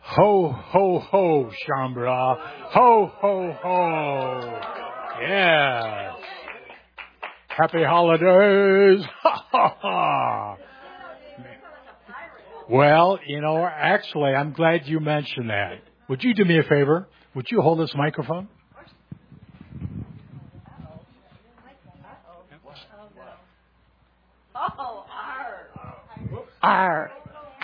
Ho, ho, ho, Shambra. Ho, ho, ho. Yes. Happy holidays. Ha, ha, ha. Well, actually, I'm glad you mentioned that. Would you do me a favor? Would you hold this microphone? Oh, R.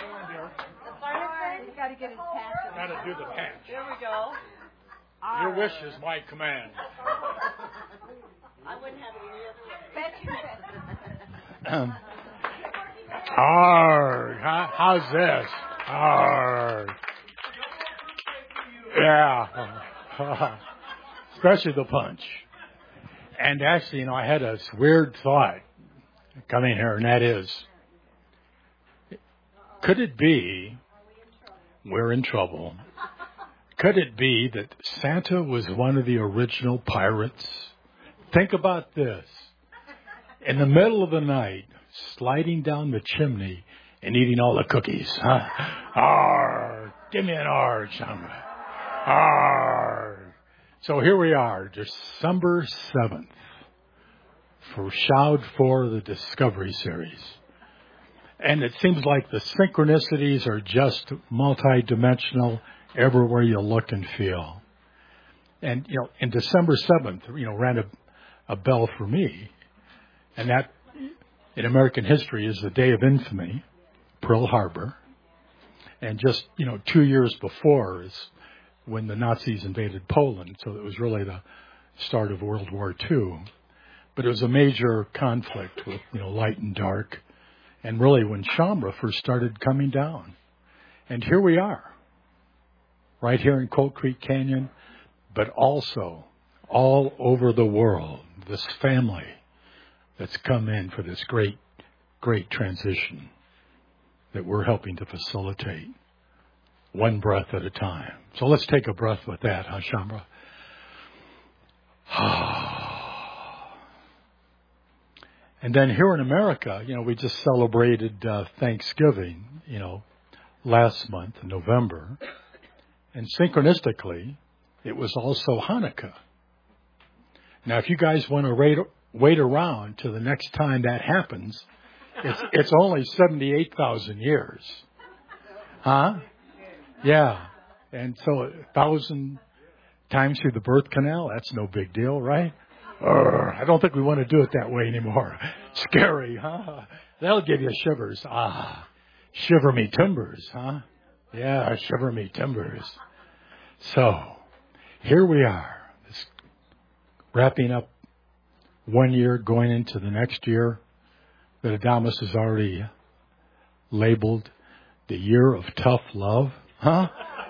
He's got to get his patch. Got to do the patch. There we go. Your wish is my command. I wouldn't have it any other way. Arg. How's this? Arg. Yeah. Especially the punch. And actually, I had a weird thought coming here, and that is, could it be we're in trouble? Could it be that Santa was one of the original pirates? Think about this. In the middle of the night, sliding down the chimney and eating all the cookies. Huh? Arr, give me an R, Chandra. Arr. So here we are, December 7th, for Shroud 4 of the Discovery Series. And it seems like the synchronicities are just multidimensional everywhere you look and feel. And, in December 7th, rang a bell for me. And that, in American history, is the day of infamy, Pearl Harbor. And just, 2 years before is when the Nazis invaded Poland. So it was really the start of World War II. But it was a major conflict with, light and dark. And really when Shambra first started coming down. And here we are, right here in Cold Creek Canyon, but also all over the world, this family that's come in for this great, great transition that we're helping to facilitate, one breath at a time. So let's take a breath with that, huh, Shambra? And then here in America, we just celebrated Thanksgiving, last month, in November. And synchronistically, it was also Hanukkah. Now, if you guys want to wait around till the next time that happens, it's only 78,000 years. Huh? Yeah. And so 1,000 times through the birth canal, that's no big deal, right? I don't think we want to do it that way anymore. Scary, huh? That'll give you shivers. Shiver me timbers, huh? Yeah, shiver me timbers. So, here we are, wrapping up 1 year, going into the next year, that Adamus has already labeled the year of tough love, huh?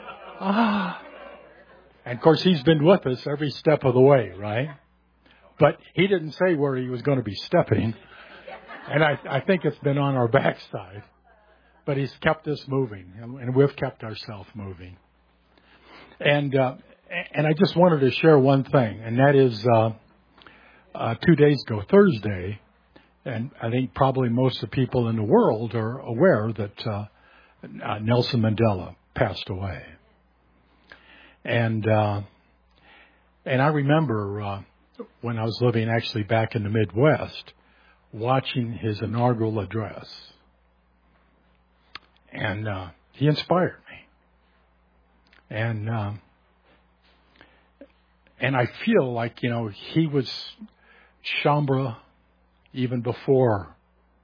And of course, he's been with us every step of the way, right? But he didn't say where he was going to be stepping. And I think it's been on our backside. But he's kept us moving, and we've kept ourselves moving. And I just wanted to share one thing, and that is 2 days ago, Thursday, and I think probably most of the people in the world are aware that Nelson Mandela passed away. And I remember when I was living actually back in the Midwest, watching his inaugural address. And he inspired me. And I feel like, he was Shambra even before,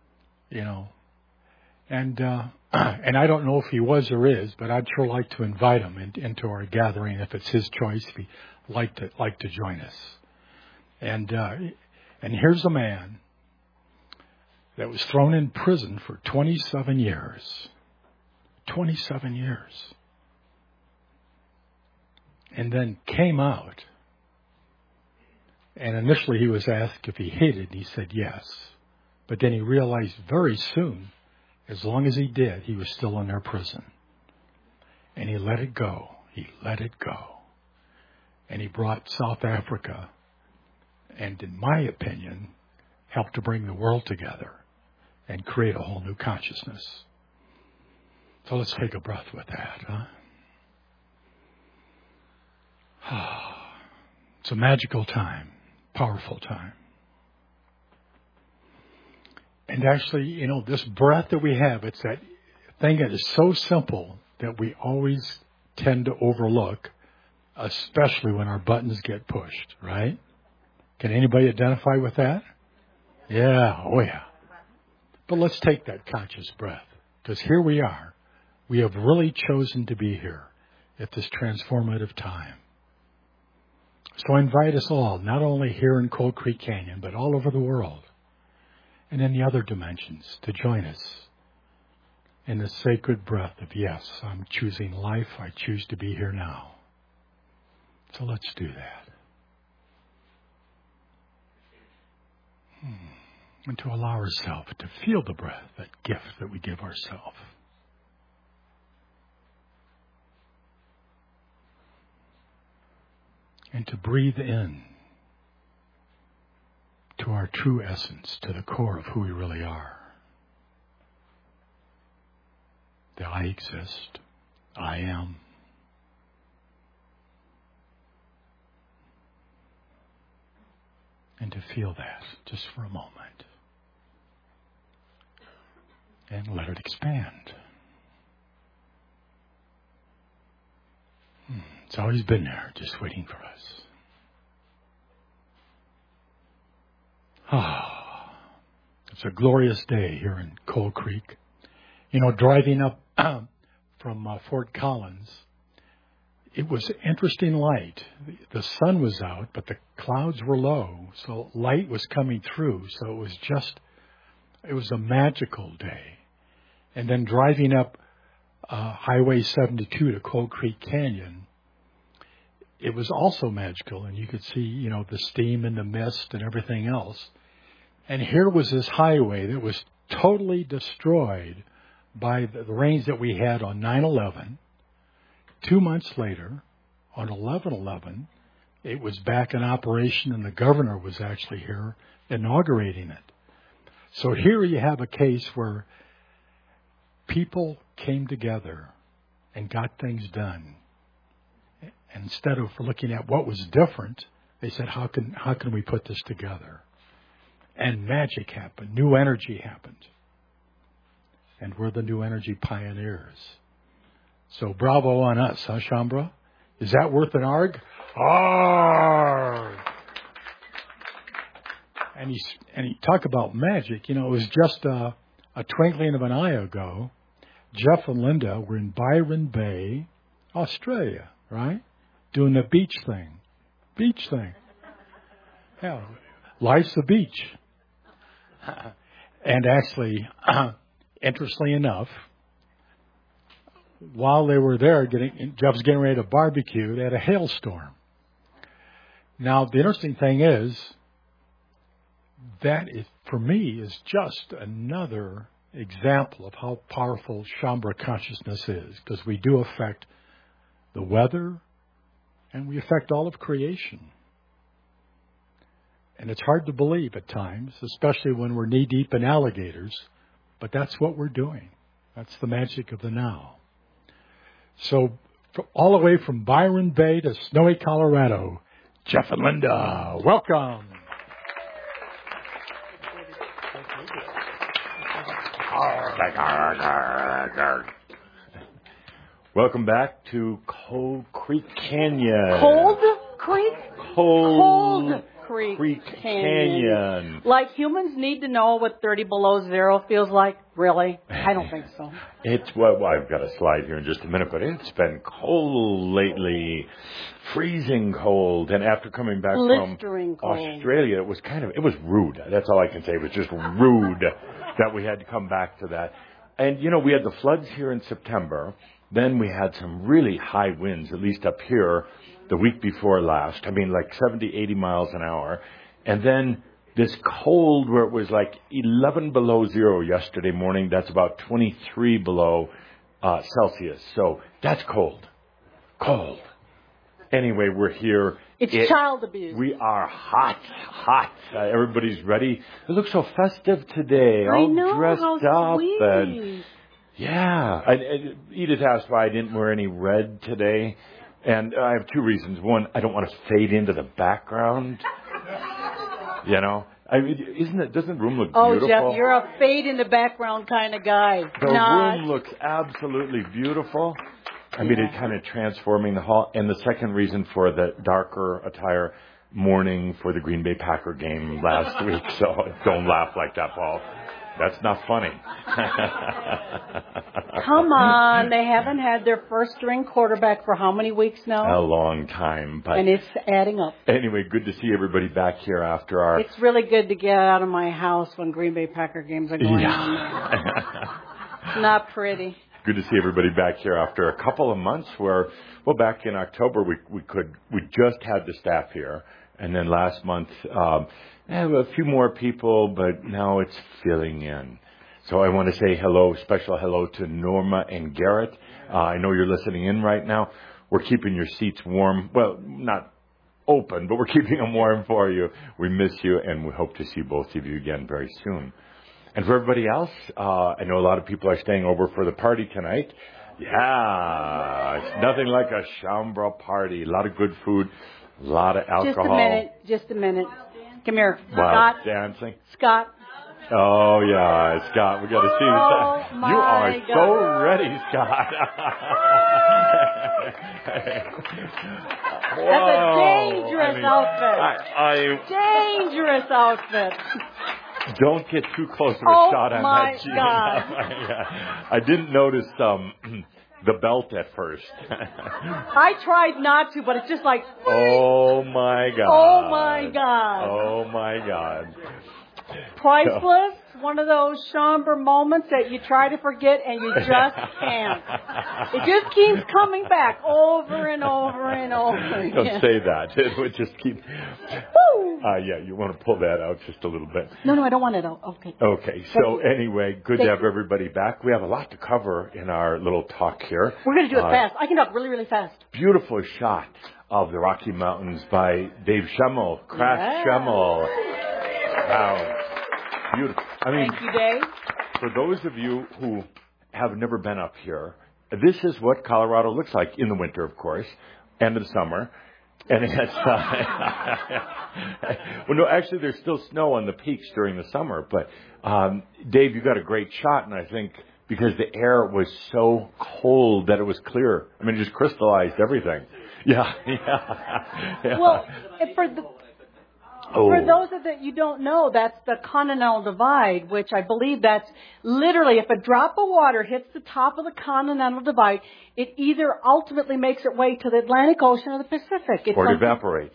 And I don't know if he was or is, but I'd sure like to invite him into our gathering if it's his choice, if he'd like to join us. And here's a man that was thrown in prison for 27 years. 27 years. And then came out. And initially he was asked if he hated, and he said yes. But then he realized very soon, as long as he did, he was still in their prison. And he let it go. He let it go. And he brought South Africa, and in my opinion, helped to bring the world together and create a whole new consciousness. So let's take a breath with that, huh? It's a magical time, powerful time. And actually, this breath that we have, it's that thing that is so simple that we always tend to overlook, especially when our buttons get pushed, right? Can anybody identify with that? Yeah, oh yeah. But let's take that conscious breath, because here we are. We have really chosen to be here at this transformative time. So I invite us all, not only here in Cold Creek Canyon, but all over the world and in the other dimensions, to join us in the sacred breath of, yes, I'm choosing life. I choose to be here now. So let's do that. And to allow ourselves to feel the breath, that gift that we give ourselves. And to breathe in to our true essence, to the core of who we really are. That I exist. I am. And to feel that just for a moment. And let it expand. It's always been there, just waiting for us. It's a glorious day here in Cold Creek. Driving up from Fort Collins, it was interesting light. The sun was out, but the clouds were low, so light was coming through. So it was a magical day. And then driving up Highway 72 to Cold Creek Canyon, it was also magical, and you could see, the steam and the mist and everything else. And here was this highway that was totally destroyed by the rains that we had on 9/11. 2 months later, on 11/11, it was back in operation, and the governor was actually here inaugurating it. So here you have a case where people came together and got things done. And instead of looking at what was different, they said, how can we put this together? And magic happened. New energy happened. And we're the new energy pioneers. So bravo on us, huh, Shaumbra? Is that worth an arg? Arg! And he talk about magic. It was just a twinkling of an eye ago. Jeff and Linda were in Byron Bay, Australia, right? Doing the beach thing. Beach thing. Yeah, life's a beach. And actually, interestingly enough, while they were there, Jeff's getting ready to barbecue, they had a hailstorm. Now, the interesting thing is, that is, for me, is just another example of how powerful Shaumbra consciousness is, because we do affect the weather and we affect all of creation. And it's hard to believe at times, especially when we're knee-deep in alligators, but that's what we're doing. That's the magic of the now. So, all the way from Byron Bay to snowy Colorado, Jeff and Linda, welcome. Welcome back to Cold Creek Canyon. Cold Creek? Cold Creek Canyon. Like humans need to know what 30 below zero feels like? Really? I don't think so. Well, I've got a slide here in just a minute, but it's been cold lately. Freezing cold. And after coming back Blistering from cold. Australia, it was rude. That's all I can say. It was just rude that we had to come back to that. And, we had the floods here in September. Then we had some really high winds, at least up here, the week before last. I mean, like 70, 80 miles an hour. And then this cold where it was like 11 below zero yesterday morning. That's about 23 below Celsius. So that's cold. Cold. Anyway, we're here. It's child abuse. We are hot. Everybody's ready. It looks so festive today. I all know, dressed how up. sweet. And yeah. And Edith asked why I didn't wear any red today. And I have two reasons. One, I don't want to fade into the background. You know, I mean, doesn't the room look beautiful? Jeff, you're a fade in the background kind of guy. The room looks absolutely beautiful. I mean, it kind of transforming the hall. And the second reason for the darker attire, mourning for the Green Bay Packer game last week. So don't laugh like that, Paul. That's not funny. Come on. They haven't had their first string quarterback for how many weeks now? A long time. But and it's adding up. Anyway, good to see everybody back here after our... It's really good to get out of my house when Green Bay Packer games are going on. It's not pretty. Good to see everybody back here after a couple of months where, well, back in October we just had the staff here. And then last month, a few more people, but now it's filling in. So I want to say special hello to Norma and Garrett. I know you're listening in right now. We're keeping your seats warm. Well, not open, but we're keeping them warm for you. We miss you, and we hope to see both of you again very soon. And for everybody else, I know a lot of people are staying over for the party tonight. Yeah, it's nothing like a Shaumbra party. A lot of good food. A lot of alcohol. Just a minute. Come here. Wow, Scott. dancing. Scott. Oh, yeah, Scott, we got to see you. You are God. so ready, Scott. That's a dangerous outfit. Dangerous outfit. Don't get too close to a shot on my that. God. Yeah. I didn't notice the belt at first. I tried not to, but it's just like... Oh, my God. Oh, my God. Oh, my God. Priceless. One of those somber moments that you try to forget and you just can't. It just keeps coming back over and over and over again. Don't say that. It would just keep... yeah, you want to pull that out just a little bit. No, I don't want it out. Okay. Okay, so anyway, good to have everybody back. We have a lot to cover in our little talk here. We're going to do it fast. I can talk really, really fast. Beautiful shot of the Rocky Mountains by Dave Schemmel, Crash Schemmel. Wow. Beautiful. I mean, thank you, Dave. For those of you who have never been up here, this is what Colorado looks like in the winter, of course, and in the summer. And it's, well, no, actually, there's still snow on the peaks during the summer. But, Dave, you got a great shot, and I think because the air was so cold that it was clear. I mean, it just crystallized everything. Yeah. Well, for those that you don't know, that's the Continental Divide, which I believe that's literally if a drop of water hits the top of the Continental Divide, it either ultimately makes its way to the Atlantic Ocean or the Pacific. Or it evaporates.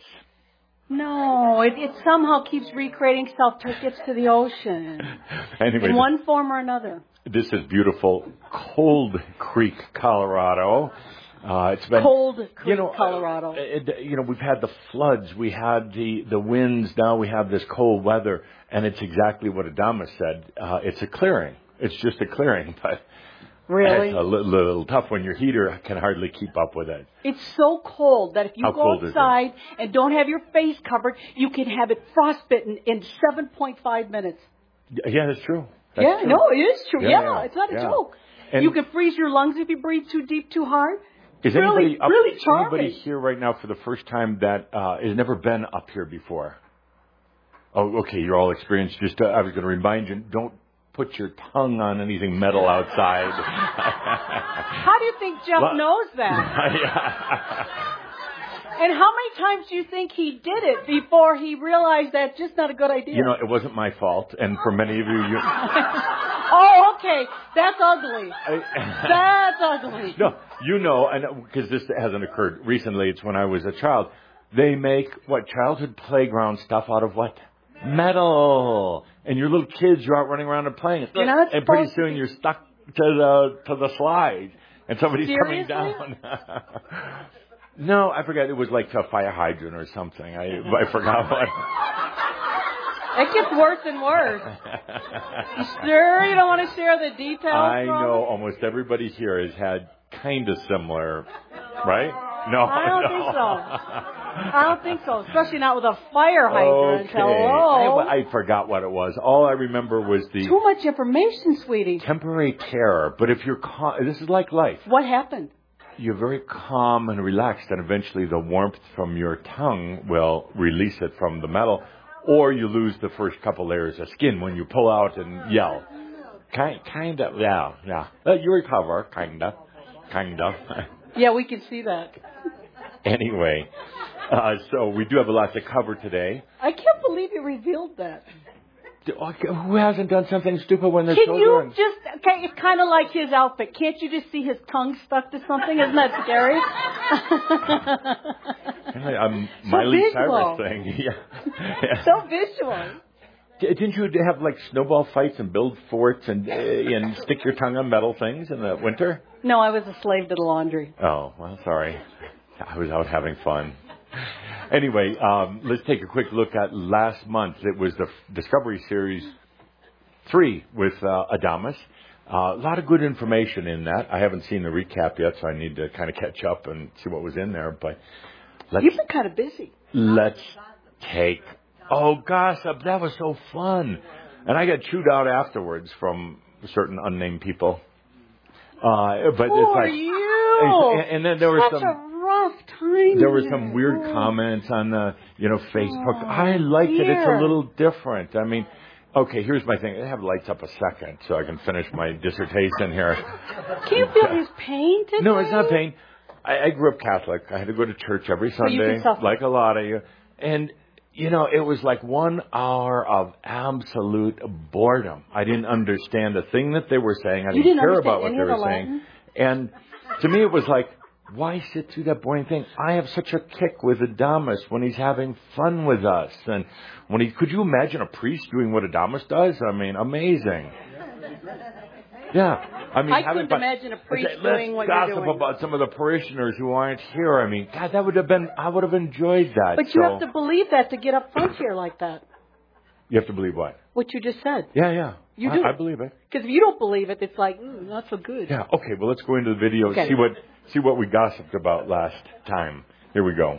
No, it somehow keeps recreating itself till it gets to the ocean. Anyway, in one form or another. This is beautiful Cold Creek, Colorado. It's been Cold Creek, Colorado. We've had the floods, we had the winds, now we have this cold weather, and it's exactly what Adama said. It's a clearing. It's just a clearing, but really? It's a little tough when your heater can hardly keep up with it. It's so cold that if you go outside and don't have your face covered, you can have it frostbitten in 7.5 minutes. Yeah, that's true. It is true. Yeah. It's not a joke. And you can freeze your lungs if you breathe too deep, too hard. Is really anybody here right now for the first time that has never been up here before? Oh, okay, you're all experienced. Just I was going to remind you, don't put your tongue on anything metal outside. How do you think Jeff knows that? And how many times do you think he did it before he realized that's just not a good idea? It wasn't my fault, and for many of you... Oh, okay. That's ugly. That's ugly. No, and because this hasn't occurred recently, it's when I was a child. They make, childhood playground stuff out of what? Metal. And your little kids, you're out running around and playing. And pretty soon you're stuck to the slide, and somebody's coming down. No, I forgot. It was like a fire hydrant or something. I forgot what. It gets worse and worse. You sure you don't want to share the details? I know almost everybody here has had kind of similar, right? No, I don't think so. Especially not with a fire hydrant. Okay. Hello. I forgot what it was. All I remember was the... Too much information, sweetie. Temporary terror. But if you're... this is like life. What happened? you're very calm and relaxed, and eventually the warmth from your tongue will release it from the metal, or you lose the first couple layers of skin when you pull out and yell. Kind of, yeah. You recover, kind of. Yeah, we can see that. Anyway, so we do have a lot to cover today. I can't believe you revealed that. Who hasn't done something stupid when they're Can children? you just, okay, it's kind of like his outfit. Can't you just see his tongue stuck to something? Isn't that scary? Miley visual. Cyrus thing. Yeah. So visual. Didn't you have like snowball fights and build forts and stick your tongue on metal things in the winter? No, I was a slave to the laundry. Oh, well, sorry. I was out having fun. Anyway, let's take a quick look at last month. It was the Discovery Series 3 with Adamus. A lot of good information in that. I haven't seen the recap yet, so I need to kind of catch up and see what was in there. But you've been kind of busy. Let's take... Oh, gosh, that was so fun. And I got chewed out afterwards from certain unnamed people. But it's like... you? And then there was Such some... a rough time. There were some weird comments on the, Facebook. I liked it. It's a little different. I mean, okay, here's my thing. I have lights up a second so I can finish my dissertation here. Can you feel his pain today? No, it's not pain. I grew up Catholic. I had to go to church every Sunday, like a lot of you. And, it was like 1 hour of absolute boredom. I didn't understand a thing that they were saying. I didn't care about what they were saying. And to me, it was like, why sit through that boring thing? I have such a kick with Adamus when he's having fun with us. And could you imagine a priest doing what Adamus does? I mean, amazing. Yeah. I couldn't imagine a priest doing what you're doing. Let's gossip about some of the parishioners who aren't here. I mean, God, I would have enjoyed that. But you have to believe that to get up front here like that. You have to believe what? What you just said. Yeah. You do. I believe it. Because if you don't believe it, it's like, not so good. Yeah. Okay. Well, let's go into the video and see what we gossiped about last time. Here we go.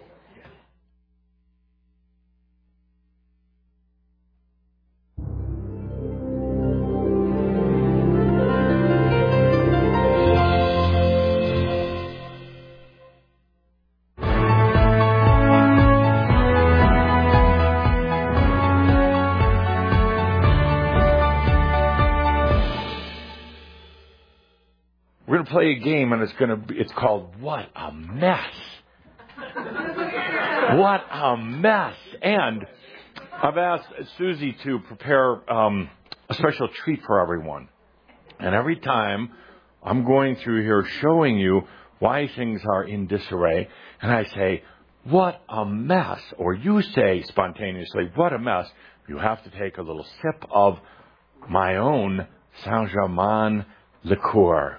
We're going to play a game, and it's called What a Mess. What a mess. And I've asked Susie to prepare a special treat for everyone. And every time I'm going through here showing you why things are in disarray, and I say, what a mess, or you say spontaneously, what a mess, you have to take a little sip of my own Saint-Germain liqueur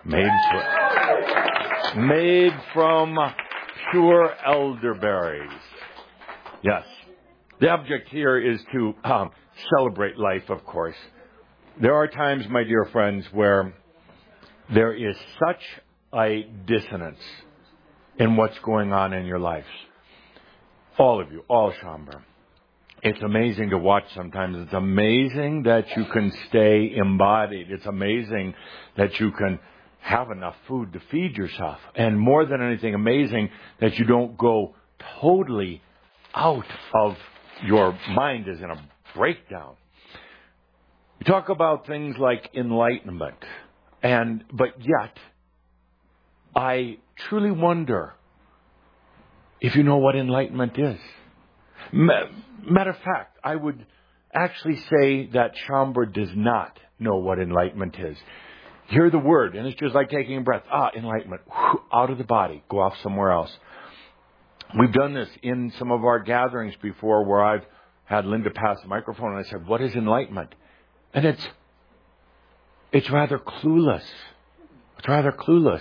made from pure elderberries. Yes. The object here is to celebrate life, of course. There are times, my dear friends, where there is such a dissonance in what's going on in your lives. All of you, all Chambre. It's amazing to watch sometimes. It's amazing that you can stay embodied. It's amazing that you can have enough food to feed yourself. And more than anything, amazing that you don't go totally out of your mind as in a breakdown. You talk about things like enlightenment. But yet, I truly wonder if you know what enlightenment is. Matter of fact, I would actually say that Chambre does not know what enlightenment is. Hear the word, and it's just like taking a breath. Enlightenment. Out of the body. Go off somewhere else. We've done this in some of our gatherings before where I've had Linda pass the microphone and I said, what is enlightenment? And it's rather clueless. It's rather clueless.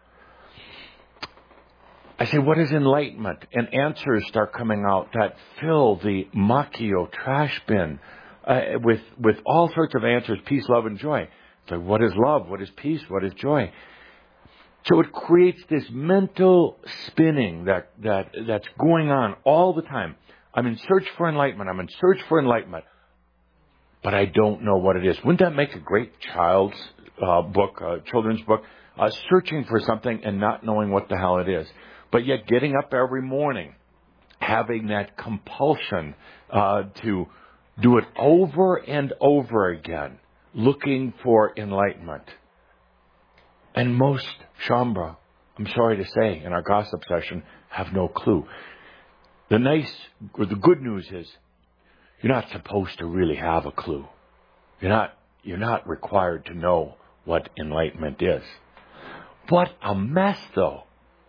I say, what is enlightenment? And answers start coming out that fill the Macchio trash bin with all sorts of answers, peace, love, and joy. It's like, what is love? What is peace? What is joy? So it creates this mental spinning that's going on all the time. I'm in search for enlightenment. I'm in search for enlightenment. But I don't know what it is. Wouldn't that make a great children's book? searching for something and not knowing what the hell it is. But yet getting up every morning, having that compulsion to do it over and over again, looking for enlightenment. And most Shaumbra, I'm sorry to say, in our gossip session, have no clue. The good news is, you're not supposed to really have a clue. You're not required to know what enlightenment is. What a mess, though.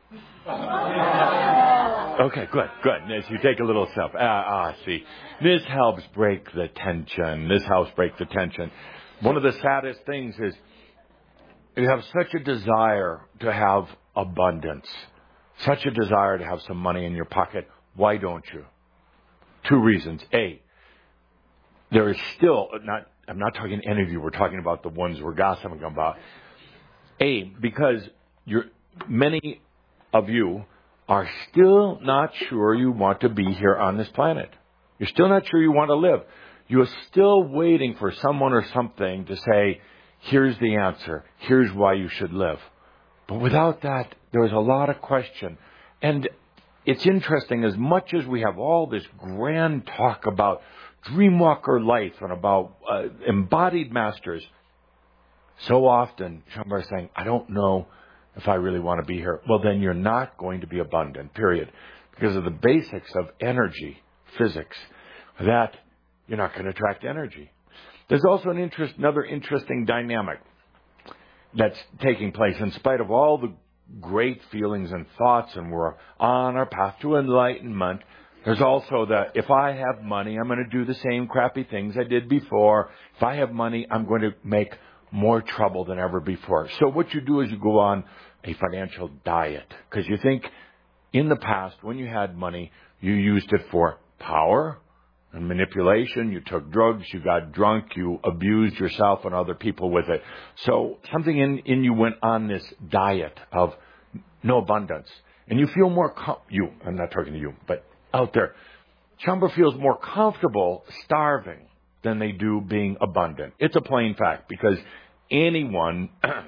Okay, good. As you take a little self. See. This helps break the tension. One of the saddest things is you have such a desire to have abundance, such a desire to have some money in your pocket. Why don't you? 2 reasons. A, there is still, I'm not talking to any of you, we're talking about the ones we're gossiping about. A, because many of you are still not sure you want to be here on this planet. You're still not sure you want to live. You're still waiting for someone or something to say, here's the answer. Here's why you should live. But without that, there's a lot of question. And it's interesting, as much as we have all this grand talk about Dreamwalker life and about embodied masters, so often Shaumbra is saying, I don't know if I really want to be here. Well, then you're not going to be abundant, period. Because of the basics of energy, physics, that you're not going to attract energy. There's also another interesting dynamic that's taking place in spite of all the great feelings and thoughts, and we're on our path to enlightenment. There's also if I have money, I'm going to do the same crappy things I did before. If I have money, I'm going to make more trouble than ever before. So what you do is you go on a financial diet, because you think in the past, when you had money, you used it for power and manipulation. You took drugs, you got drunk, you abused yourself and other people with it. So something in you went on this diet of no abundance. And you feel more, I'm not talking to you, but out there, Shaumbra feels more comfortable starving than they do being abundant. It's a plain fact, because anyone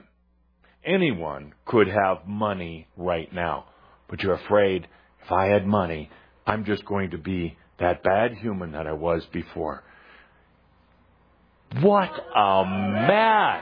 could have money right now. But you're afraid, if I had money, I'm just going to be that bad human that I was before. What a mess!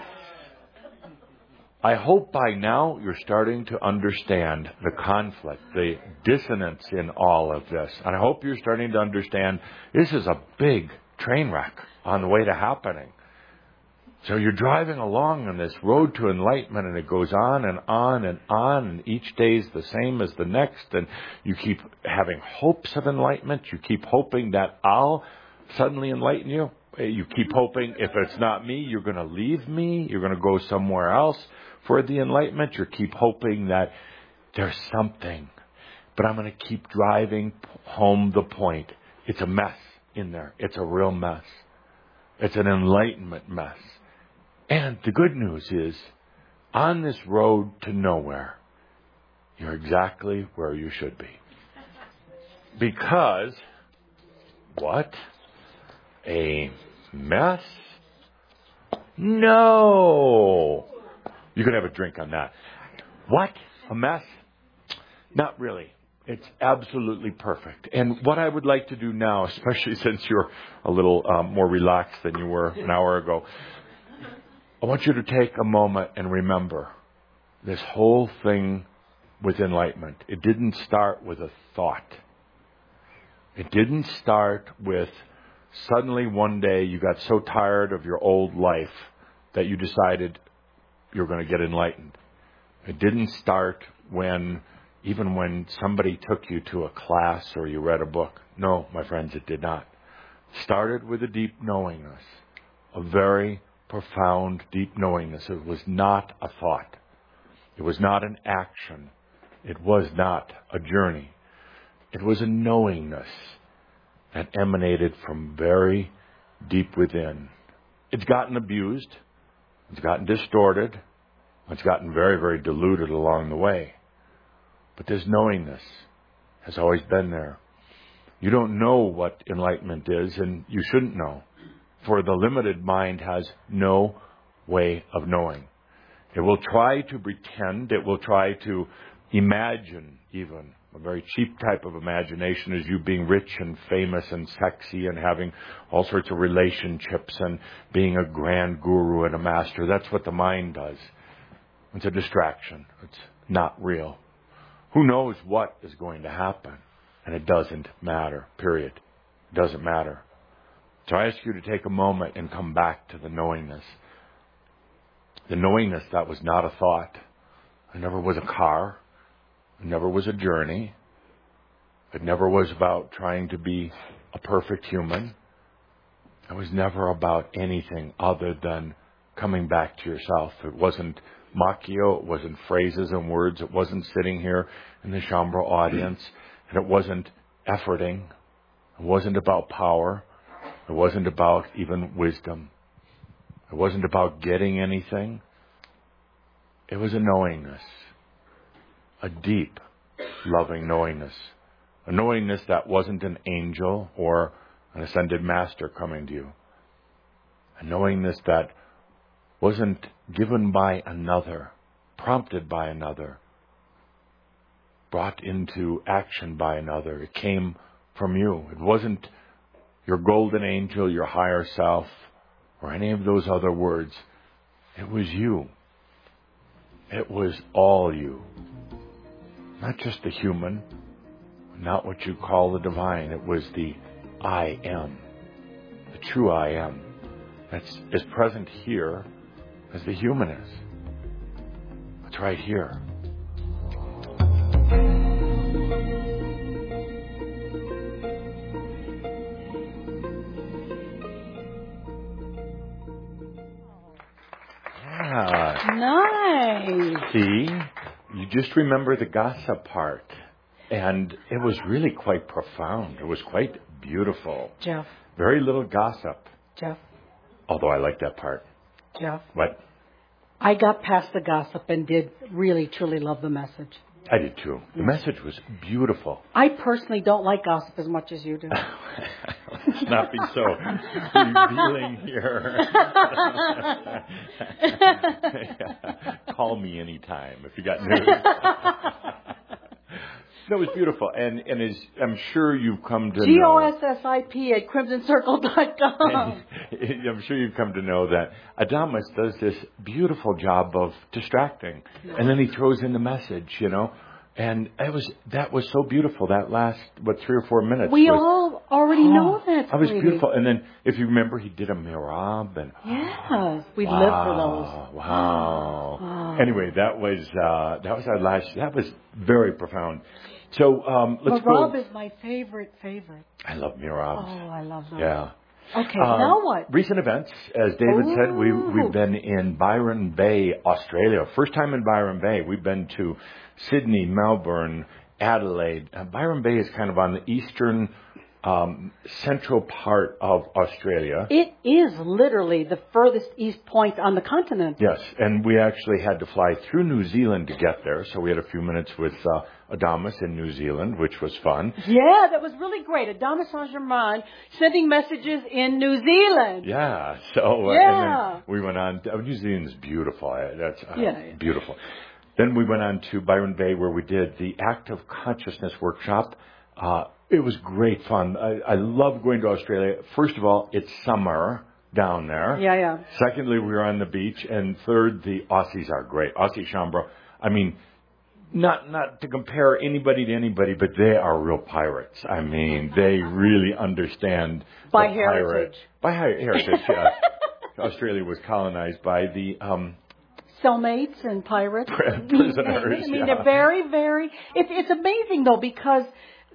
I hope by now you're starting to understand the conflict, the dissonance in all of this. And I hope you're starting to understand this is a big train wreck on the way to happening. So you're driving along on this road to enlightenment, and it goes on and on and on, and each day is the same as the next, and you keep having hopes of enlightenment. You keep hoping that I'll suddenly enlighten you. You keep hoping if it's not me, you're going to leave me, you're going to go somewhere else for the enlightenment. You keep hoping that there's something. But I'm going to keep driving home the point. It's a mess in there. It's a real mess. It's an enlightenment mess. And the good news is, on this road to nowhere, you're exactly where you should be. Because, what? A mess? No! You can have a drink on that. What? A mess? Not really. It's absolutely perfect. And what I would like to do now, especially since you're a little more relaxed than you were an hour ago, I want you to take a moment and remember this whole thing with enlightenment. It didn't start with a thought. It didn't start with suddenly one day you got so tired of your old life that you decided you're going to get enlightened. It didn't start even when somebody took you to a class or you read a book. No, my friends, it did not. It started with a deep knowingness, a very profound, deep knowingness. It was not a thought. It was not an action. It was not a journey. It was a knowingness that emanated from very deep within. It's gotten abused. It's gotten distorted. It's gotten very, very diluted along the way. But this knowingness has always been there. You don't know what enlightenment is, and you shouldn't know. For the limited mind has no way of knowing. It will try to pretend. It will try to imagine even. A very cheap type of imagination is you being rich and famous and sexy and having all sorts of relationships and being a grand guru and a master. That's what the mind does. It's a distraction. It's not real. Who knows what is going to happen? And it doesn't matter, period. It doesn't matter. So I ask you to take a moment and come back to the knowingness. The knowingness that was not a thought. It never was a car. It never was a journey. It never was about trying to be a perfect human. It was never about anything other than coming back to yourself. It wasn't Machio. It wasn't phrases and words. It wasn't sitting here in the Shaumbra audience. And it wasn't efforting. It wasn't about power. It wasn't about even wisdom. It wasn't about getting anything. It was a knowingness. A deep, loving knowingness. A knowingness that wasn't an angel or an ascended master coming to you. A knowingness that wasn't given by another, prompted by another, brought into action by another. It came from you. It wasn't your golden angel, your higher self, or any of those other words. It was you. It was all you. Not just the human, not what you call the divine. It was the I am, the true I am, that's as present here as the human is. It's right here. Nice. See, you just remember the gossip part. And it was really quite profound. It was quite beautiful. Jeff. Very little gossip. Jeff. Although I like that part. Jeff. What? I got past the gossip and did really, truly love the message. I did too. The message was beautiful. I personally don't like gossip as much as you do. Let's not be so revealing here. Call me anytime if you got news. No, it was beautiful. And as I'm sure you've come to know... GOSSIP@crimsoncircle.com. I'm sure you've come to know that Adamus does this beautiful job of distracting. And then he throws in the message, you know. And that was so beautiful, that last, 3 or 4 minutes. We all already know that. That was beautiful. And then, if you remember, he did a mirab. And, yes, we lived for those. Wow. Anyway, that was our last, that was very profound. So, let's go. Mirab is my favorite. I love mirabs. Oh, I love them. Yeah. Okay, now what? Recent events, as David said, we've been in Byron Bay, Australia. First time in Byron Bay. We've been to Sydney, Melbourne, Adelaide. Byron Bay is kind of on the eastern central part of Australia. It is literally the furthest east point on the continent. Yes, and we actually had to fly through New Zealand to get there, so we had a few minutes with Adamus in New Zealand, which was fun. Yeah, that was really great. Adamus Saint-Germain sending messages in New Zealand. Yeah, so and then we went on. New Zealand is beautiful. That's beautiful. Then we went on to Byron Bay, where we did the Active Consciousness workshop. It was great fun. I love going to Australia. First of all, it's summer down there. Yeah. Secondly, we were on the beach. And third, the Aussies are great. Aussie Shaumbra. I mean, not to compare anybody to anybody, but they are real pirates. I mean, they really understand by heritage. By heritage, yeah. Australia was colonized by the cellmates and pirates, prisoners. I mean, they're very, very. It's amazing though, because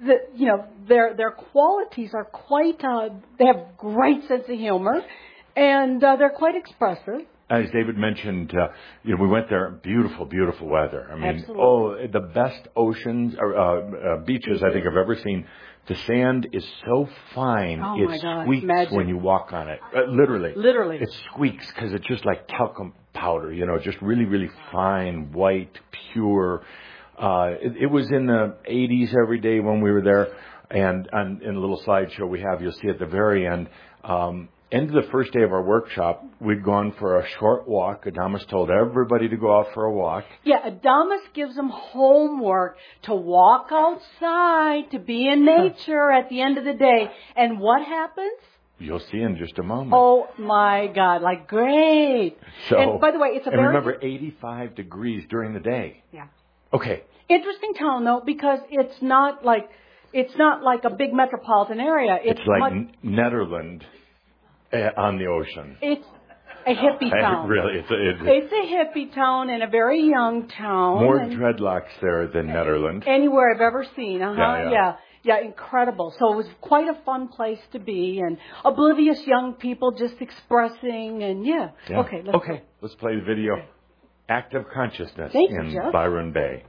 their qualities are quite. They have great sense of humor, and they're quite expressive. As David mentioned, we went there. Beautiful, beautiful weather. I mean, absolutely. The best oceans or beaches I think I've ever seen. The sand is so fine, it squeaks when you walk on it. Literally. It squeaks because it's just like talcum powder, just really, really fine, white, pure. It was in the 80s every day when we were there. And in a little slideshow we have, you'll see at the very end, end of the first day of our workshop, we'd gone for a short walk. Adamus told everybody to go out for a walk. Yeah, Adamus gives them homework to walk outside, to be in nature at the end of the day. And what happens? You'll see in just a moment. Oh my God, like great. So, and by the way, it's a and very... remember, 85 degrees during the day. Yeah. Okay. Interesting town though, because it's not like a big metropolitan area. It's like Netherlands on the ocean. It's a hippie town. Really, it's a hippie town and a very young town. More dreadlocks there than Netherlands. Anywhere I've ever seen. Yeah, incredible. So it was quite a fun place to be, and oblivious young people just expressing, and yeah. Okay, let's play the video. Active Consciousness Thank you, in Jeff. Byron Bay.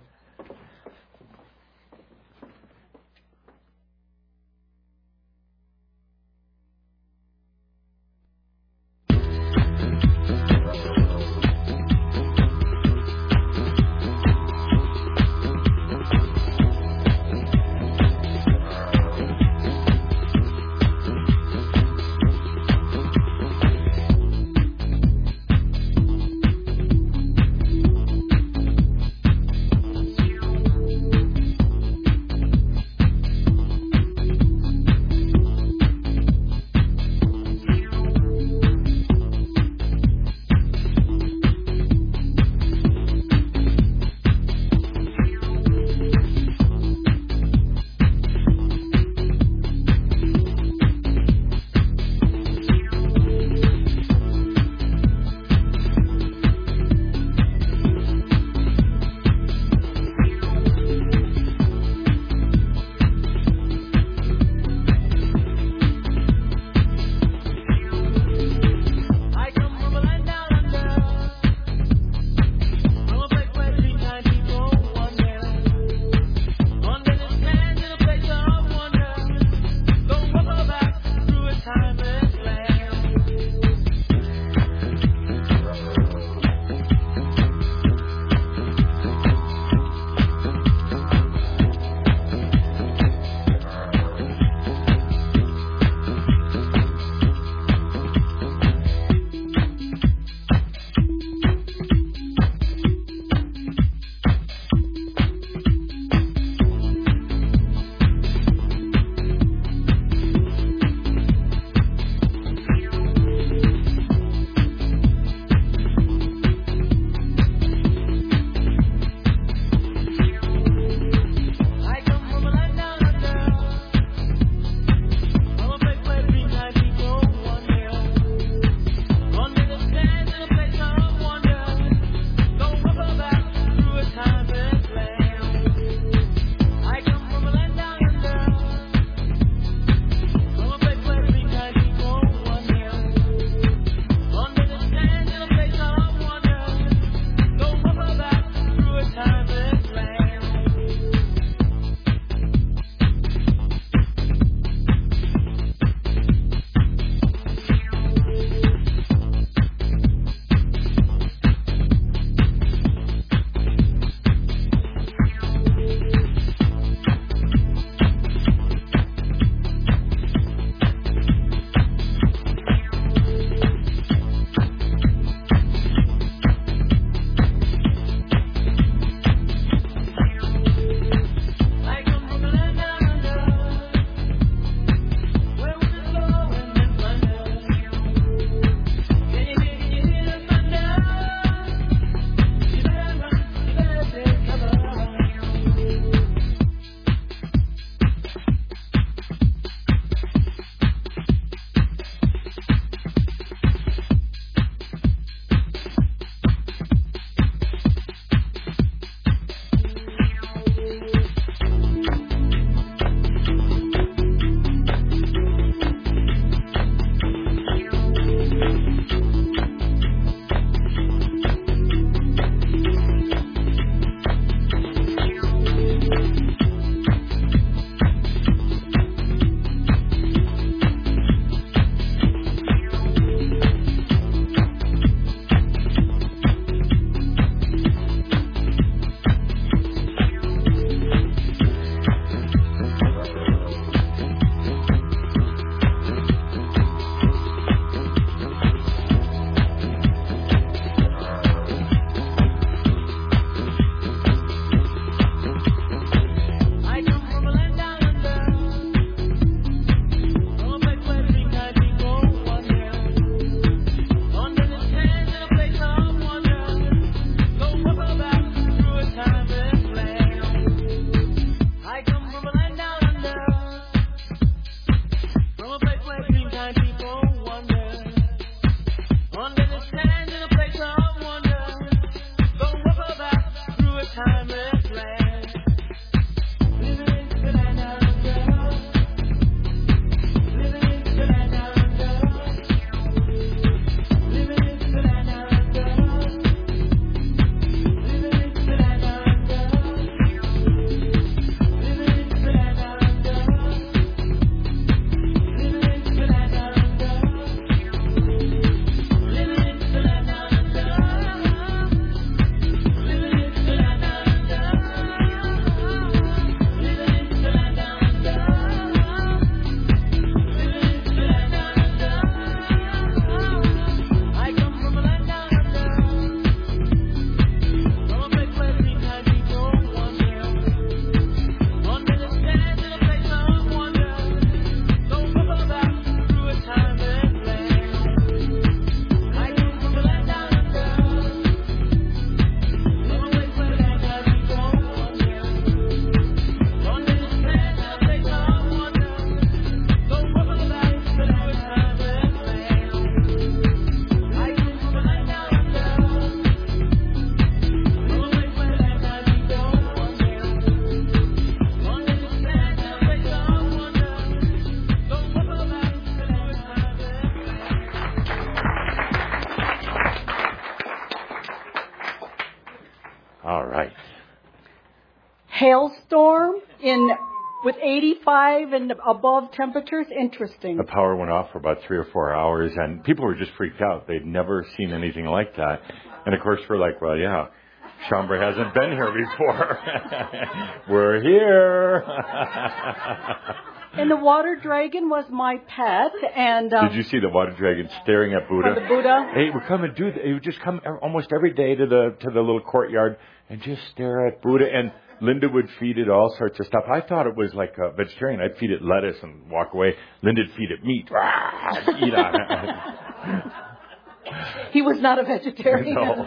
hailstorm with 85 and above temperatures. Interesting. The power went off for about 3 or 4 hours, and people were just freaked out. They'd never seen anything like that. And of course, we're like, well, yeah, Schomburg hasn't been here before. We're here. And the water dragon was my pet. And did you see the water dragon staring at Buddha? The Buddha. He would come and do that. He would just come almost every day to the little courtyard and just stare at Buddha. And Linda would feed it all sorts of stuff. I thought it was like a vegetarian. I'd feed it lettuce and walk away. Linda'd feed it meat. Eat on it. He was not a vegetarian. No.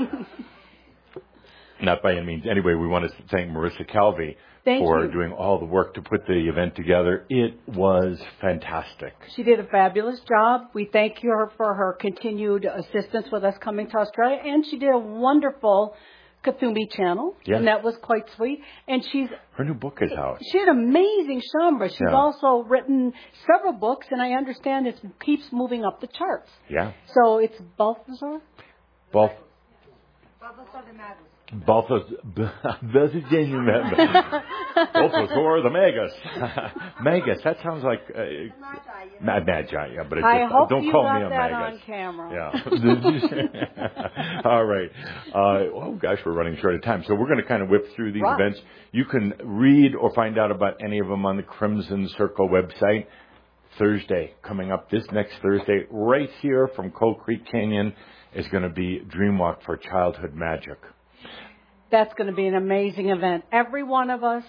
Not by any means. Anyway, we want to thank Marissa Calvi for doing all the work to put the event together. It was fantastic. She did a fabulous job. We thank her for her continued assistance with us coming to Australia. And she did a wonderful Kuthumi channel. Yes. And that was quite sweet. And her new book is out. She's an amazing Schomburg. She's also written several books, and I understand it keeps moving up the charts. Yeah. So it's Balthazar? Balthazar the Magus. Magus, that sounds like Magi, yeah, but don't call me a Magus. I hope you got that on camera. Yeah. All right. Oh gosh, we're running short of time, so we're going to kind of whip through these events. You can read or find out about any of them on the Crimson Circle website. Thursday, coming up this next Thursday, right here from Coal Creek Canyon, is going to be Dreamwalk for Childhood Magic. That's going to be an amazing event. Every one of us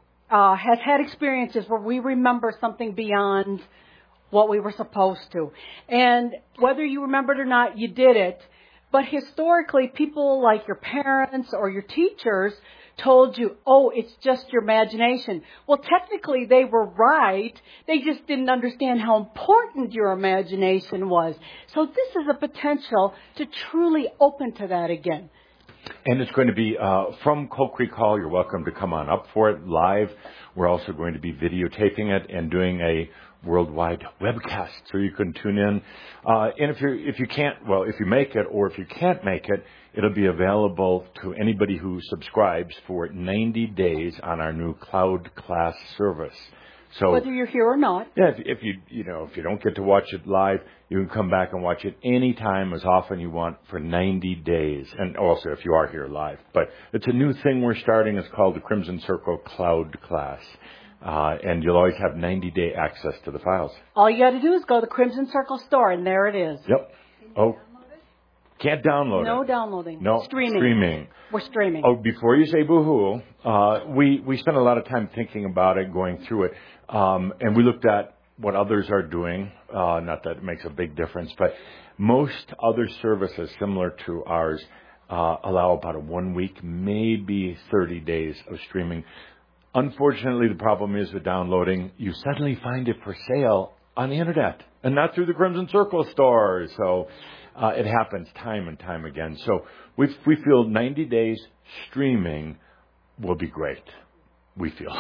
has had experiences where we remember something beyond what we were supposed to. And whether you remember it or not, you did it. But historically, people like your parents or your teachers told you, oh, it's just your imagination. Well, technically, they were right. They just didn't understand how important your imagination was. So this is a potential to truly open to that again. And it's going to be from Coal Creek Hall. You're welcome to come on up for it live. We're also going to be videotaping it and doing a worldwide webcast, so you can tune in. And if you make it, or if you can't make it, it'll be available to anybody who subscribes for 90 days on our new Cloud Class service. So whether you're here or not. Yeah, if you don't get to watch it live, you can come back and watch it anytime, as often you want, for 90 days. And also if you are here live. But it's a new thing we're starting. It's called the Crimson Circle Cloud Class. And you'll always have 90-day access to the files. All you got to do is go to the Crimson Circle store, and there it is. Yep. Oh, can't download it. No downloading. No, streaming. We're streaming. Oh, before you say boo-hoo, we spent a lot of time thinking about it, going through it, and we looked at what others are doing. Not that it makes a big difference, but most other services similar to ours allow about a 1 week, maybe 30 days of streaming. Unfortunately, the problem is with downloading, you suddenly find it for sale on the internet and not through the Crimson Circle store. So it happens time and time again. So we feel 90 days streaming will be great. We feel.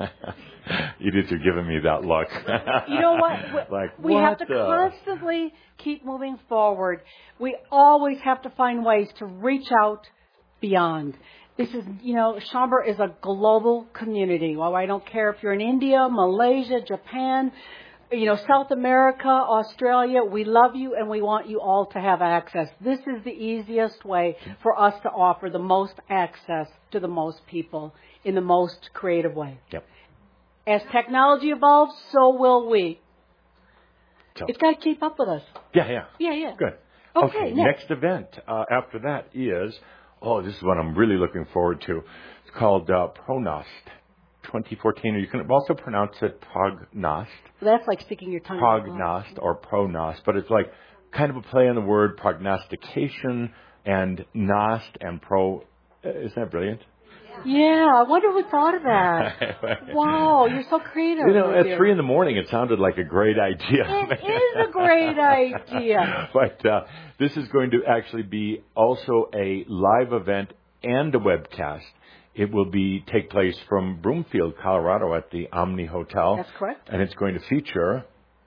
Edith, you're giving me that look. You know what? We have to constantly keep moving forward. We always have to find ways to reach out beyond. This is, Schomburg is a global community. Well, I don't care if you're in India, Malaysia, Japan, South America, Australia. We love you, and we want you all to have access. This is the easiest way for us to offer the most access to the most people in the most creative way. Yep. As technology evolves, so will we. So. It's got to keep up with us. Yeah. Good. Okay, next event after that is... Oh, this is what I'm really looking forward to. It's called Pronost 2014, or you can also pronounce it Prognost. That's like sticking your tongue out. Prognost or Pronost, but it's like kind of a play on the word prognostication and Nost and Pro. Isn't that brilliant? Yeah, I wonder who thought of that. Wow, you're so creative. At 3 a.m, it sounded like a great idea. It is a great idea. But this is going to actually be also a live event and a webcast. It will take place from Broomfield, Colorado at the Omni Hotel. That's correct. And it's going to feature...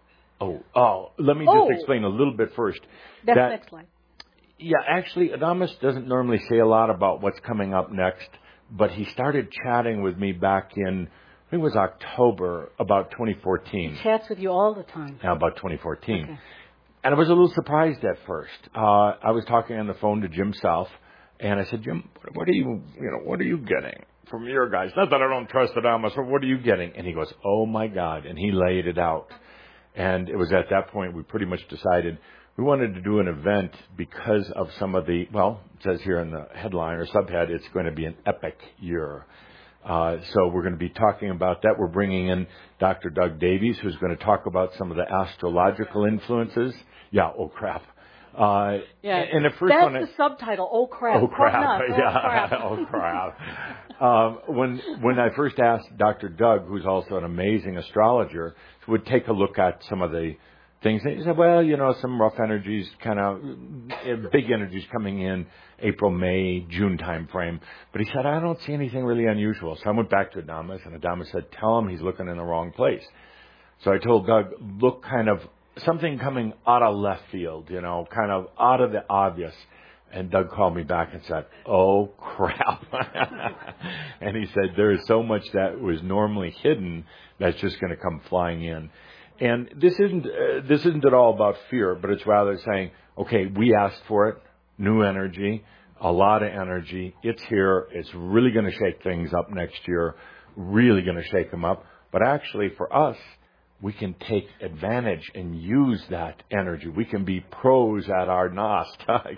let me just explain a little bit first. That's next slide. Yeah, actually, Adamus doesn't normally say a lot about what's coming up next. but he started chatting with me back in, I think it was October, about 2014. He chats with you all the time. Yeah, about 2014. Okay. And I was a little surprised at first. I was talking on the phone to Jim South, and I said, Jim, what are you getting from your guys? Not that I don't trust the Adamas, but what are you getting? And he goes, oh my God. And he laid it out. And it was at that point we pretty much decided we wanted to do an event because of some of the, well, it says here in the headline or subhead, it's going to be an epic year. So we're going to be talking about that. We're bringing in Dr. Doug Davies, who's going to talk about some of the astrological influences. Yeah, oh crap. Yeah, and the first that's one, the subtitle. Oh crap! Oh crap! Not, Yeah, oh crap! When I first asked Dr. Doug, who's also an amazing astrologer, would take a look at some of the things, he said, well, some rough energies, kind of big energies coming in April, May, June time frame. But he said, I don't see anything really unusual. So I went back to Adamas, and Adamas said, tell him he's looking in the wrong place. So I told Doug, look kind of something coming out of left field, kind of out of the obvious. And Doug called me back and said, oh, crap. And he said, there is so much that was normally hidden that's just going to come flying in. And this isn't at all about fear, but it's rather saying, okay, we asked for it, new energy, a lot of energy. It's here. It's really going to shake things up next year, really going to shake them up. But actually, for us, we can take advantage and use that energy. We can be pros at our Nost.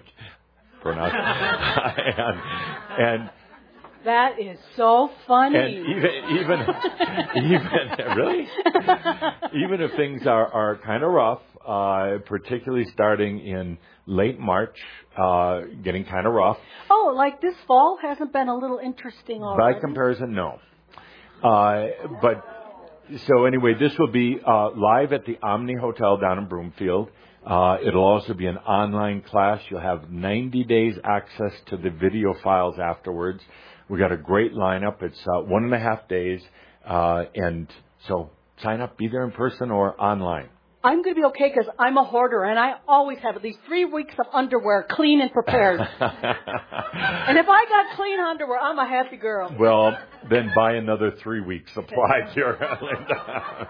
and that is so funny. And even really, even if things are kind of rough, particularly starting in late March, getting kind of rough. Oh, like this fall hasn't been a little interesting already? By comparison, no. But so anyway, this will be live at the Omni Hotel down in Broomfield. It'll also be an online class. You'll have 90 days access to the video files afterwards. We got a great lineup. It's 1.5 days, and so sign up, be there in person or online. I'm going to be okay because I'm a hoarder, and I always have at least 3 weeks of underwear clean and prepared. And if I got clean underwear, I'm a happy girl. Well, then buy another 3 weeks supply, dear Linda.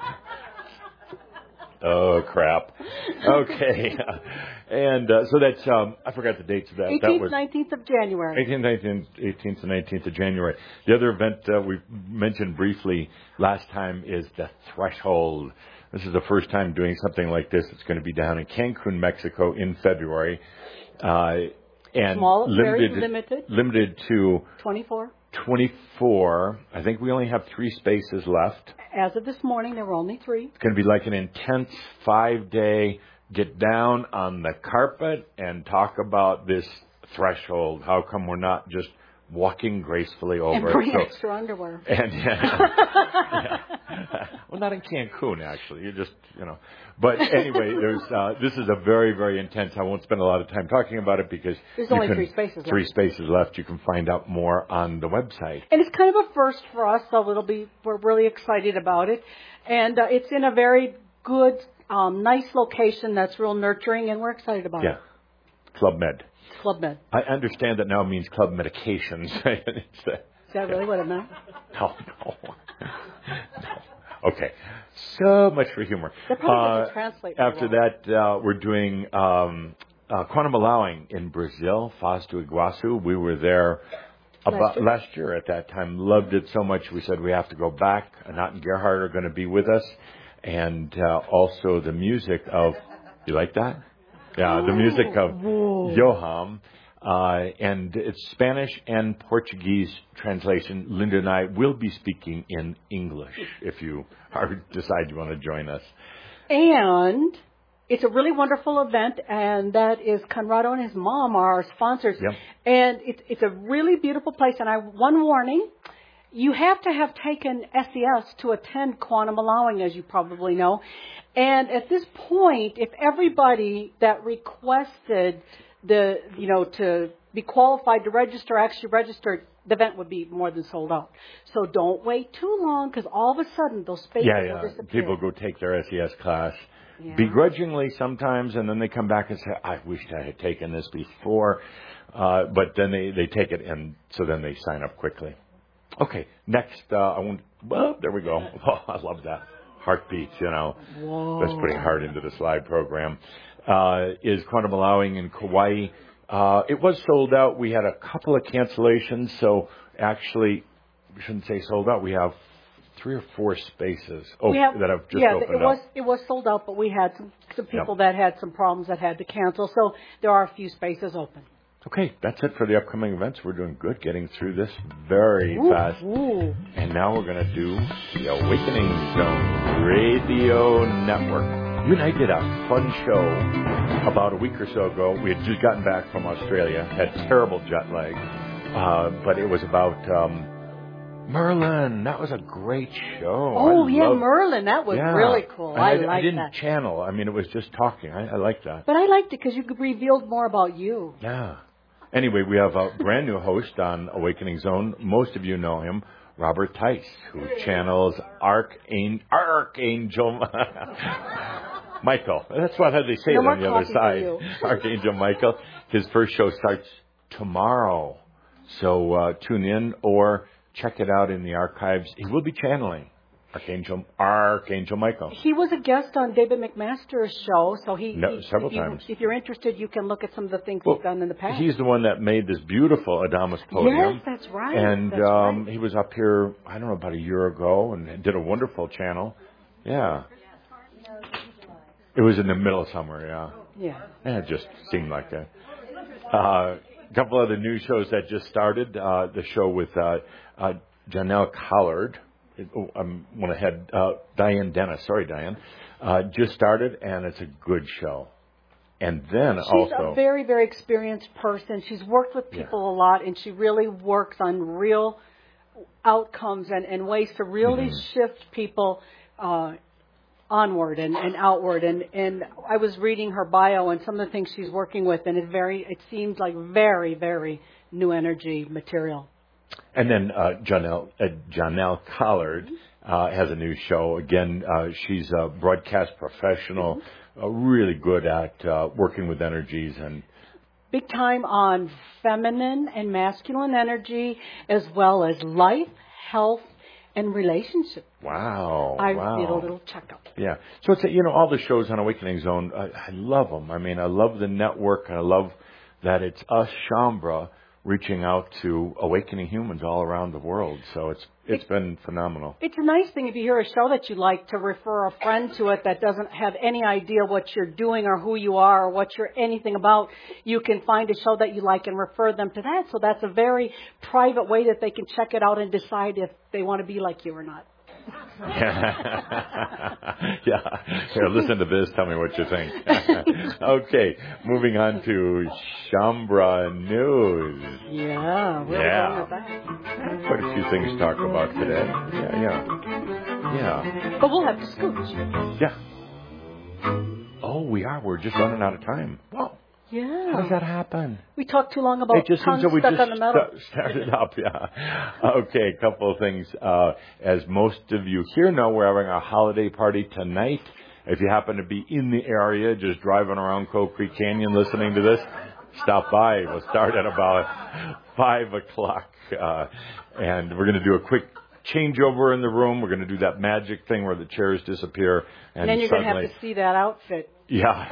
Oh, crap. Okay. And so that's, I forgot the dates of that. 18th, 19th of January. 18th and 19th of January. The other event we mentioned briefly last time is the Threshold. This is the first time doing something like this. It's going to be down in Cancun, Mexico in February. And small, very limited. Limited to 24. I think we only have 3 spaces left. As of this morning, there were only 3. It's going to be like an intense 5-day get down on the carpet and talk about this threshold. How come we're not just walking gracefully over and bring extra underwear. And yeah. Well, not in Cancun, actually. You just, But anyway, this is a very, very intense. I won't spend a lot of time talking about it because there's only 3 spaces left. 3 spaces left. You can find out more on the website. And it's kind of a first for us, so we're really excited about it. And it's in a very good, nice location that's real nurturing, and we're excited about it. Yeah. Club Med. Club Med. I understand that now means Club Medications. Is that really what it meant? No. Okay. So much for humor. Translate after that, we're doing Quantum Allowing in Brazil, Foz do Iguaçu. We were there last year at that time. Loved it so much we said we have to go back. Anat and Gerhard are going to be with us. And also the music of, you like that? Yeah, the music of Johann. And it's Spanish and Portuguese translation. Linda and I will be speaking in English if you decide you want to join us. And it's a really wonderful event, and that is Conrado and his mom are our sponsors. Yep. And it's a really beautiful place. And one warning, you have to have taken SES to attend Quantum Allowing, as you probably know. And at this point, if everybody that requested to be qualified to register actually registered, the event would be more than sold out. So don't wait too long, because all of a sudden those spaces will disappear. People go take their SES class begrudgingly sometimes, and then they come back and say, I wished I had taken this before. But then they take it, and so then they sign up quickly. Okay, next, there we go. Oh, I love that. Heartbeats, Whoa. That's putting heart into the slide program. Is Quantum Allowing in Kauai. It was sold out. We had a couple of cancellations, so actually, we shouldn't say sold out. We have 3 or 4 spaces that have just opened up. It was sold out, but we had some people that had some problems that had to cancel, so there are a few spaces open. Okay, that's it for the upcoming events. We're doing good, getting through this very fast. Ooh. And now we're going to do the Awakening Zone Radio Network. You and I did a fun show about a week or so ago. We had just gotten back from Australia, had terrible jet lag, but it was about Merlin. That was a great show. Oh, Merlin. That was really cool. I liked that. I didn't channel. I mean, it was just talking. I liked that. But I liked it because you revealed more about you. Yeah. Anyway, we have a brand new host on Awakening Zone. Most of you know him, Robert Tice, who channels Archangel Michael. That's how they say it on the other side. Archangel Michael. His first show starts tomorrow. So tune in or check it out in the archives. He will be channeling Archangel Michael. He was a guest on David McMaster's show, so several times. If you're interested, you can look at some of the things he's done in the past. He's the one that made this beautiful Adamus podium. Yes, that's right. And he was up here, I don't know, about a year ago, and did a wonderful channel. Yeah. It was in the middle of summer, Yeah. It just seemed like that. A couple other new shows that just started. The show with Janelle Collard. Diane Dennis. Sorry, Diane. Just started, and it's a good show. And then she's a very, very experienced person. She's worked with people a lot, and she really works on real outcomes and ways to really shift people onward and outward. And I was reading her bio and some of the things she's working with, and it seems like very, very new energy material. And then Janelle Collard has a new show. Again, she's a broadcast professional, really good at working with energies and big time on feminine and masculine energy, as well as life, health, and relationship. Wow! I did a little checkup. Yeah. So it's all the shows on Awakening Zone. I love them. I mean, I love the network, and I love that it's us, Shaumbra, reaching out to awakening humans all around the world. So it's been phenomenal. It's a nice thing if you hear a show that you like to refer a friend to it that doesn't have any idea what you're doing or who you are or what you're anything about. You can find a show that you like and refer them to that. So that's a very private way that they can check it out and decide if they want to be like you or not. Here, listen to this. Tell me what you think. Okay, moving on to Shaumbra News. Yeah, we're going with that. Quite a few things to talk about today. Yeah. But we'll have to scooch. Yeah. Oh, we are. We're just running out of time. Wow. Yeah. How does that happen? We talked too long about tongues stuck on the metal. Started up, Okay, a couple of things. As most of you here know, we're having a holiday party tonight. If you happen to be in the area, just driving around Coal Creek Canyon listening to this, stop by. We'll start at about 5 o'clock. And we're going to do a quick changeover in the room. We're going to do that magic thing where the chairs disappear. And then you're going to have to see that outfit. Yeah.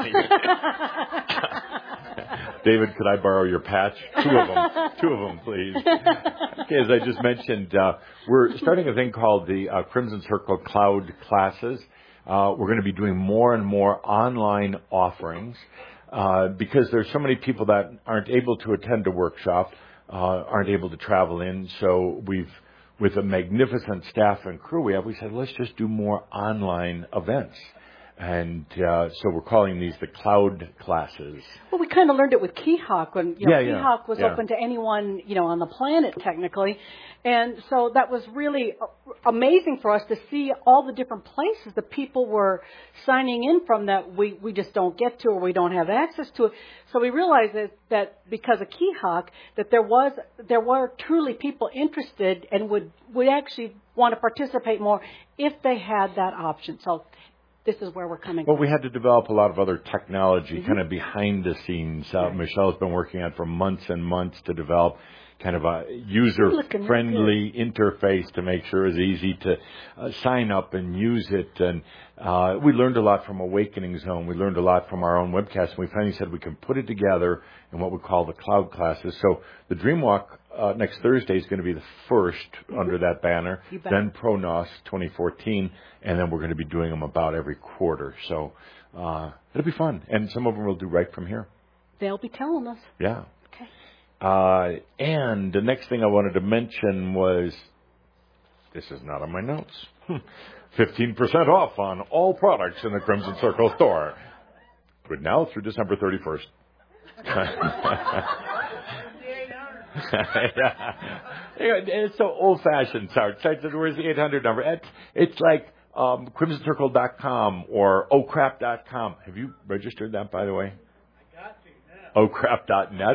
David, could I borrow your patch? 2 of them, please. Okay, as I just mentioned, we're starting a thing called the Crimson Circle Cloud Classes. We're going to be doing more and more online offerings because there's so many people that aren't able to attend a workshop, aren't able to travel in. So with a magnificent staff and crew we said, let's just do more online events. And so we're calling these the cloud classes. Well, we kind of learned it with Keyhawk when Keyhawk was open to anyone, on the planet technically. And so that was really amazing for us to see all the different places that people were signing in from that we just don't get to or we don't have access to it. So we realized that because of Keyhawk that there were truly people interested and would actually want to participate more if they had that option. So this is where we're coming from. Well, we had to develop a lot of other technology kind of behind the scenes. Michelle's been working on for months and months to develop kind of a user-friendly interface to make sure it's easy to sign up and use it. And we learned a lot from Awakening Zone. We learned a lot from our own webcast. And we finally said we can put it together in what we call the cloud classes. So the Dreamwalk next Thursday is going to be the first under that banner. Then ProNOS 2014. And then we're going to be doing them about every quarter. So it'll be fun. And some of them we'll do right from here. They'll be telling us. Yeah. And the next thing I wanted to mention was, this is not on my notes, 15% off on all products in the Crimson Circle store. Good now through December 31st. It's so old-fashioned, Sarge. Where's the 800 number? It's like crimsoncircle.com or ohcrap.com. Have you registered that, by the way? ohcrap.net,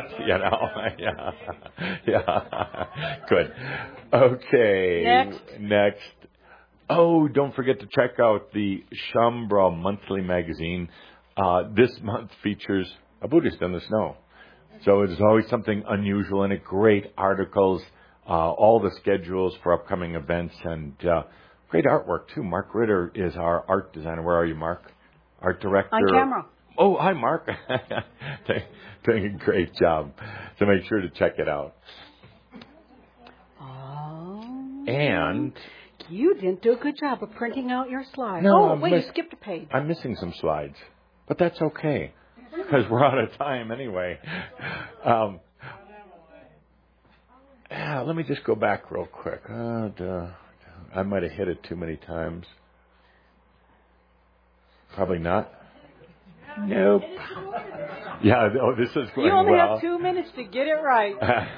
yeah. Good. Okay. Next. Oh, don't forget to check out the Shaumbra monthly magazine. This month features a Buddhist in the snow. So it's always something unusual in it. Great articles, all the schedules for upcoming events, and great artwork, too. Mark Ritter is our art designer. Where are you, Mark? Art director. On camera. Oh, hi, Mark. Doing a great job. So make sure to check it out. Oh. And you didn't do a good job of printing out your slides. No, you skipped a page. I'm missing some slides, but that's okay because we're out of time anyway. Let me just go back real quick. I might have hit it too many times. Probably not. Nope. Yeah, this is going well. You only have 2 minutes to get it right.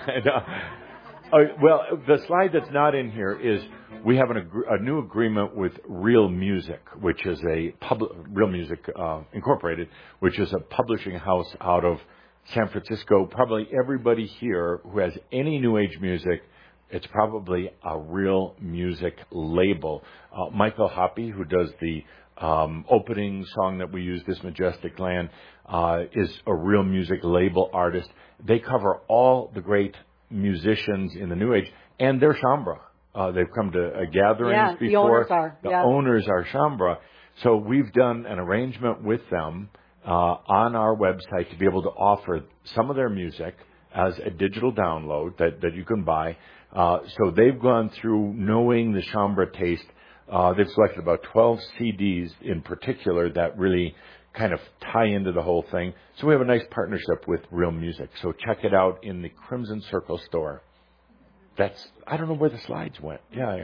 Well, the slide that's not in here is we have a new agreement with Real Music, which is Real Music Incorporated, which is a publishing house out of San Francisco. Probably everybody here who has any New Age music, it's probably a Real Music label. Michael Hoppe, who does the opening song that we use, This Majestic Land, is a Real Music label artist. They cover all the great musicians in the New Age, and they're Shaumbra. They've come to gatherings before. The owners are Shaumbra. So we've done an arrangement with them on our website to be able to offer some of their music as a digital download that you can buy. So they've gone through knowing the Shaumbra taste. They've selected about 12 CDs in particular that really kind of tie into the whole thing. So we have a nice partnership with Real Music. So check it out in the Crimson Circle store. I don't know where the slides went. Yeah.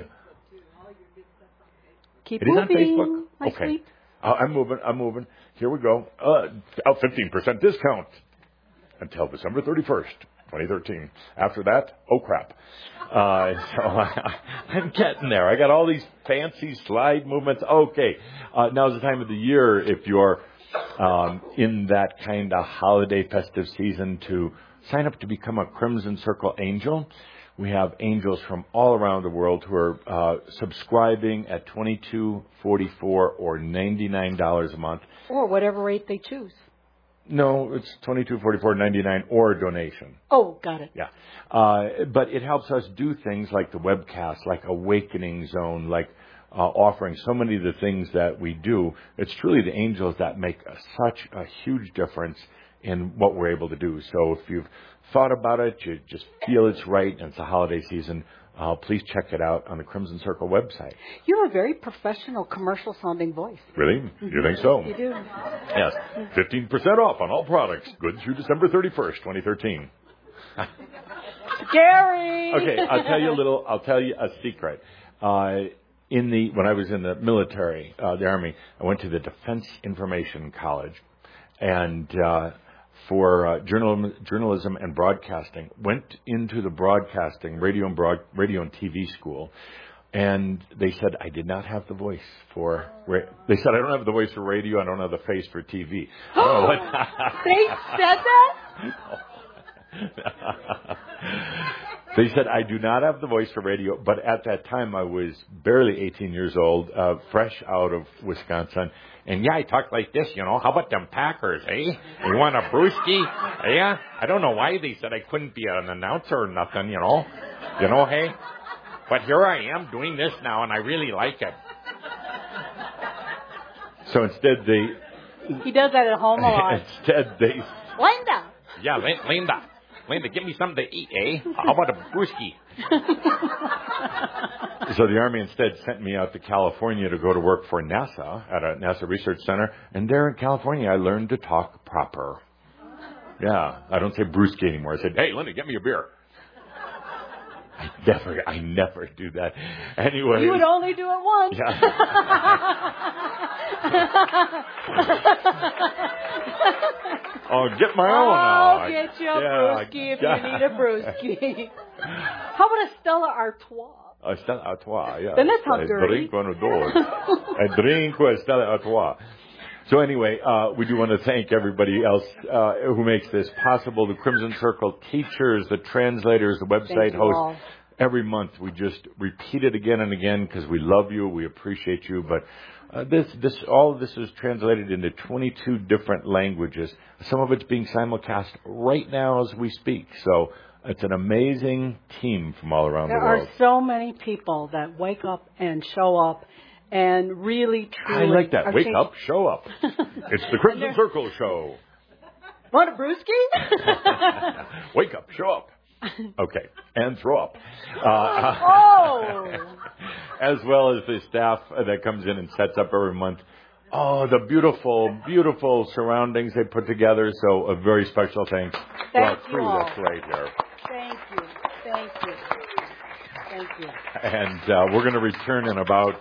Keep it moving. Is on Facebook? Okay. Sweet. I'm moving. Here we go. 15% discount until December 31st. 2013. After that, oh crap. So I'm getting there. I got all these fancy slide movements. Okay. Now's the time of the year if you're in that kind of holiday festive season to sign up to become a Crimson Circle Angel. We have angels from all around the world who are subscribing at $22.44 or $99 a month. Or whatever rate they choose. No, it's $22.44.99 or a donation. Oh, got it. Yeah. But it helps us do things like the webcast, like Awakening Zone, like offering so many of the things that we do. It's truly the angels that make such a huge difference in what we're able to do. So if you've thought about it, you just feel it's right, and it's the holiday season, please check it out on the Crimson Circle website. You have a very professional, commercial-sounding voice. Really? Mm-hmm. You think so? You do. Yes. 15% off on all products. Good through December 31st, 2013. Scary! Okay, I'll tell you a secret. When I was in the military, the Army, I went to the Defense Information College, and for journalism and broadcasting, went into the broadcasting, radio and TV school, and they said I did not have the voice for. They said I don't have the voice for radio, I don't have the face for TV. They said that? So he said, I do not have the voice for radio, but at that time I was barely 18 years old, fresh out of Wisconsin. And yeah, I talk like this, you know. How about them Packers, eh? You want a brewski? Yeah? I don't know why they said I couldn't be an announcer or nothing, you know. You know, hey? But here I am doing this now, and I really like it. So instead He does that at home a lot. Instead they... Linda! Yeah, Linda, give me something to eat, eh? How about a brewski? So the Army instead sent me out to California to go to work for NASA at a NASA research center. And there in California, I learned to talk proper. Yeah, I don't say brewski anymore. I said, hey, Linda, get me a beer. I never do that. Anyway. You would only do it once. Yeah. Oh, get my own out. I'll get you a brewski if you need a brewski. How about a Stella Artois? Stella Artois, yeah. Then that sounds dirty. A drink on a door. A drink with Stella Artois. So anyway, we do want to thank everybody else who makes this possible. The Crimson Circle teachers, the translators, the website hosts. All. Every month we just repeat it again and again because we love you, we appreciate you. But all of this is translated into 22 different languages. Some of it's being simulcast right now as we speak. So it's an amazing team from all around the world. There are so many people that wake up and show up and really, truly... I like that. Wake up, show up. It's the Crimson Circle show. Want a brewski? Wake up, show up. Okay, and throw up. As well as the staff that comes in and sets up every month. Oh, the beautiful, beautiful surroundings they put together. So a very special thanks to our crew that's right here. Thank you. And we're going to return in about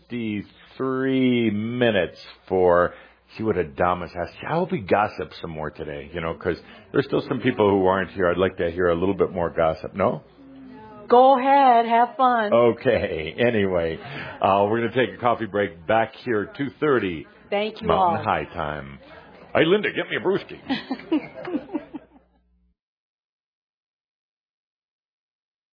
23 minutes for... See what Adamus has. I hope he gossips some more today, you know, because there's still some people who aren't here. I'd like to hear a little bit more gossip. No? Go ahead. Have fun. Okay. Anyway, we're going to take a coffee break back here, 2:30. Thank you Mountain all. High time. Hey, Linda, get me a brewski.